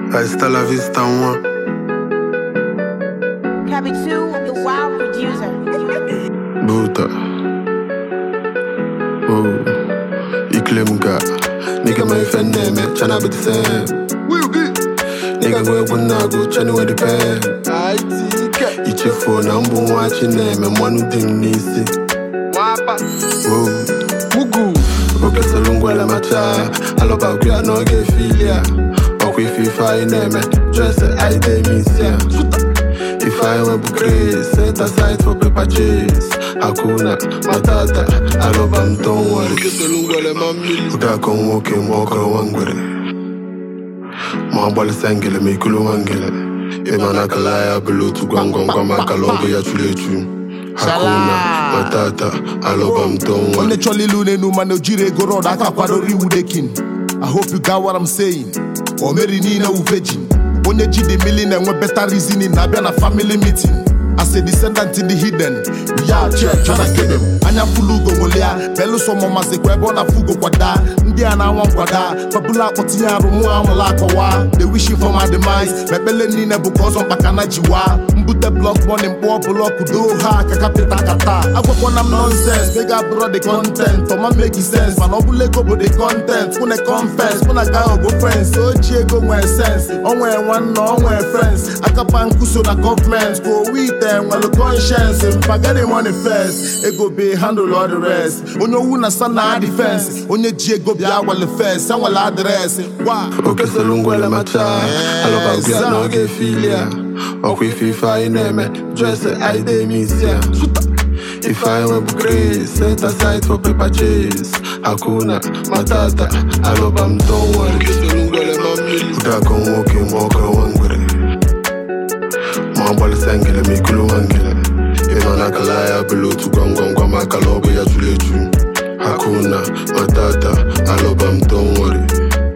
Hasta la vista, moi. Cabby 2, the wild producer. Buta. Oh. Iklemga. Nigga, my friend name, Chana be the same. Nigga, go Bunago, Chana with the pen. Each phone, I'm watching them, and one who didn't easy. Oh. Mugu. Okay, so long while I'm a child. I love how you no get filia. If you find them, just say I miss ya. If I were grace, set aside for paper chase. Hakuna, Matata, I love them, don't worry. Uda kon walking, walk on one. Mabal Sangele, make you wangele. Emanakala, below to Gangong, Makaloga, Yachulechu. Hakuna, Matata, I love them, don't worry. On the Choli Lune, no man, no Jire, go round, I can't Udekin. I hope you got what I'm saying. Or Mary Nina Uvejin. Onye G the million and we better reason in Nabiana family meeting. As a descendant in the hidden, we are church trying to get them. Anya Fulugo Molia, Bello Somo Masequebona Fugo Quada, Indiana Wan Quada, Fabula Potia Rumua Molakawa. They wishing for my demise. Mebele Nina because on Bakanajiwa. Mbute block one in Poor Block Doha, Kakapita Kata. I work on nonsense, big up brought the content. For my making sense, man, Obuleko with the content. When I confess, when I go friends, so Chiego my sense. On where one, no, where friends. Akapan Kuso the government, go with them, well, the conscience. If I get the money first, it go be handle all the rest. On your Wuna Sana defense, on your Chiego be our first, and will address. Wow. Okay, so long while I'm a child. I love how you no get filia. Or if you find them, just say I miss ya. If I were grace, set aside for paper chase. Hakuna, Matata, I love them, don't worry. Uda kon walking, walk on one. Mabal Sangele, make you wangele. Emanakala, below to Gangong, Makaloga, Yachulechu. Hakuna, Matata, I love them, don't worry.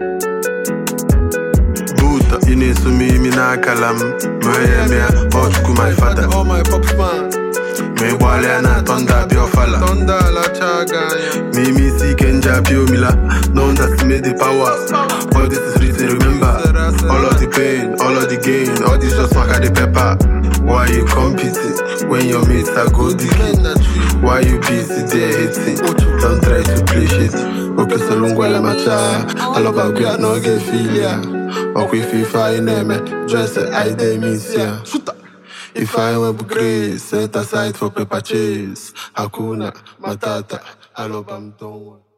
Ine sumi mina kalam Mwemia, Ochuku my father. All my pops man. Me wale na tonda biofala. Tonda la chaga. Mimi si kenja pio mila. No that's made the power. All this is written, remember. All of the pain, all of the gain. All this just mark the pepper. Why you competing when your mates are go digging? Why you busy there hating? Don't try to play shit. Okay, so long while I'm a child. I love how you no get filia. Or if you find them, just say I miss ya. If I were grace, set aside for paper chase. Hakuna, Matata, I love them, don't worry.